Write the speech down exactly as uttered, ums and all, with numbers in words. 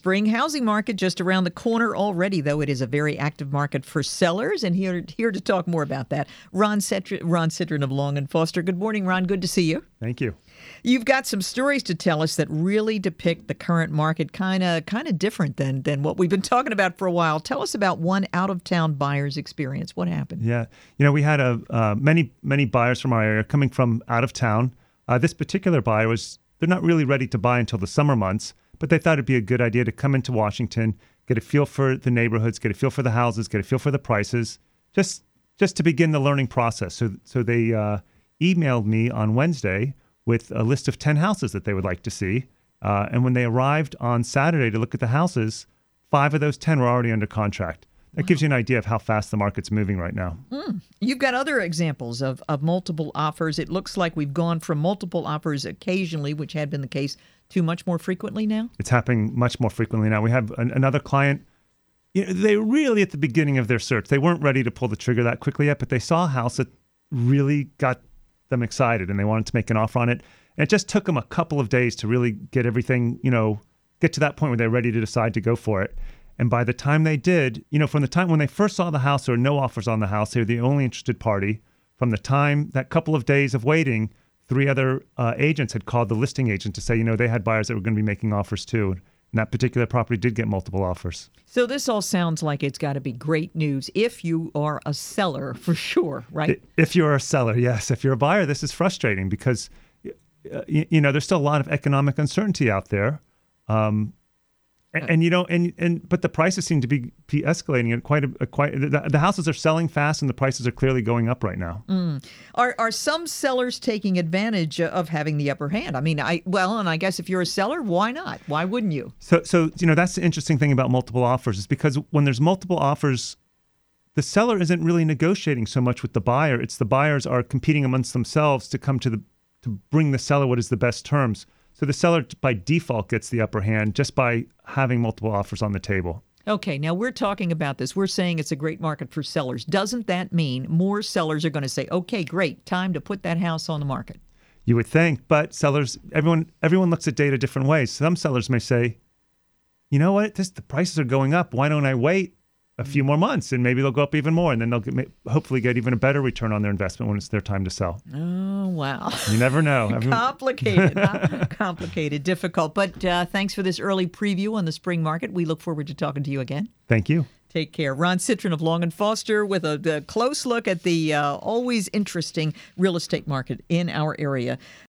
spring housing market just around the corner already, though it is a very active market for sellers. And here, here to talk more about that, Ron Citrin, Ron Citrin of Long and Foster. Good morning, Ron. Good to see you. Thank you. You've got some stories to tell us that really depict the current market kind of kind of different than than what we've been talking about for a while. Tell us about one out-of-town buyer's experience. What happened? Yeah. You know, we had a uh, many, many buyers from our area coming from out of town. Uh, this particular buyer was, they're not really ready to buy until the summer months, but they thought it'd be a good idea to come into Washington, get a feel for the neighborhoods, get a feel for the houses, get a feel for the prices, just just to begin the learning process. So, so they uh, emailed me on Wednesday with a list of ten houses that they would like to see. Uh, and when they arrived on Saturday to look at the houses, five of those ten were already under contract. That wow. gives you an idea of how fast the market's moving right now. Mm. You've got other examples of, of multiple offers. It looks like we've gone from multiple offers occasionally, which had been the case, to much more frequently now? It's happening much more frequently now. We have an, another client. You know, they really, at the beginning of their search, they weren't ready to pull the trigger that quickly yet, but they saw a house that really got them excited and they wanted to make an offer on it. And it just took them a couple of days to really get everything, you know, get to that point where they're ready to decide to go for it. And by the time they did, you know, from the time when they first saw the house, there were no offers on the house. They were the only interested party. From the time, that couple of days of waiting, three other uh, agents had called the listing agent to say, you know, they had buyers that were going to be making offers too. And that particular property did get multiple offers. So this all sounds like it's got to be great news if you are a seller, for sure, right? If you're a seller, yes. If you're a buyer, this is frustrating because, uh, you, you know, there's still a lot of economic uncertainty out there. Um, and, and you know, and and but the prices seem to be, be escalating at quite a, a quite. The, the houses are selling fast, and the prices are clearly going up right now. Mm. Are are some sellers taking advantage of having the upper hand? I mean, I well, and I guess if you're a seller, why not? Why wouldn't you? So so you know, that's the interesting thing about multiple offers is because when there's multiple offers, the seller isn't really negotiating so much with the buyer. It's the buyers are competing amongst themselves to come to the to bring the seller what is the best terms. So the seller, by default, gets the upper hand just by having multiple offers on the table. Okay, now we're talking about this. We're saying it's a great market for sellers. Doesn't that mean more sellers are going to say, okay, great, time to put that house on the market? You would think, but sellers, everyone everyone looks at data different ways. Some sellers may say, you know what, this, the prices are going up. Why don't I wait a few more months and maybe they'll go up even more and then they'll get, hopefully get even a better return on their investment when it's their time to sell. Oh, wow. You never know. Complicated, huh? Complicated, difficult. But uh, thanks for this early preview on the spring market. We look forward to talking to you again. Thank you. Take care. Ron Citrin of Long and Foster with a, a close look at the uh, always interesting real estate market in our area.